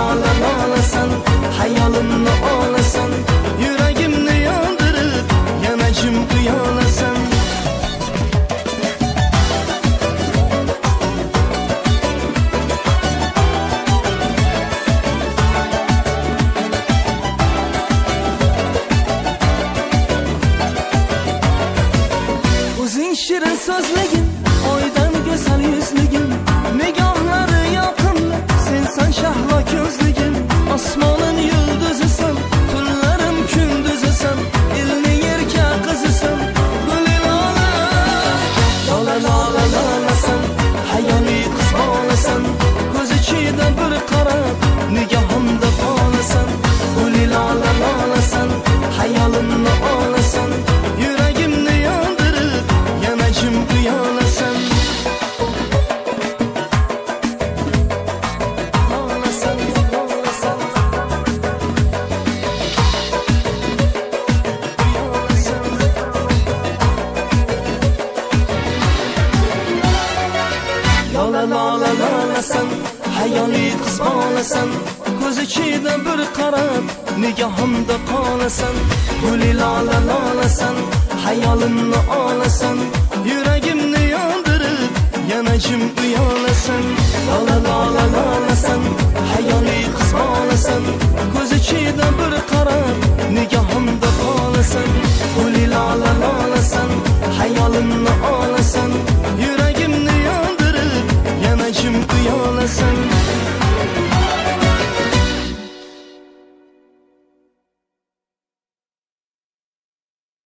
lola lolasan, hayolimni olasan, yuragimni yondirib yana jim uyalasan. O'zing shirin so'zligin, oydan go'zal yuzligin, nigohlari yoqimli, sensan shahlo ko'zligin. Osmonim yulduzisan, tunlarim kunduzisan, elning yerga qizisan. Guli lola, lola lola lolasan, hayoli qiz bolasan, ko'z ichida bir qarab, nigohimda qolasan. Guli lola lolasan, hayolimni olasan, yuragimni yondirib yana jim uyalasan. Lola lola lolasan, hayoli qiz bolasan, ko'z ichida bir qarab, nigohimda qolasan. Guli lola lolasan, hayolimni olasan, yuragimni yondirib yana jim uyalasan. Lola lola lolasan, hayoli qiz bolasan,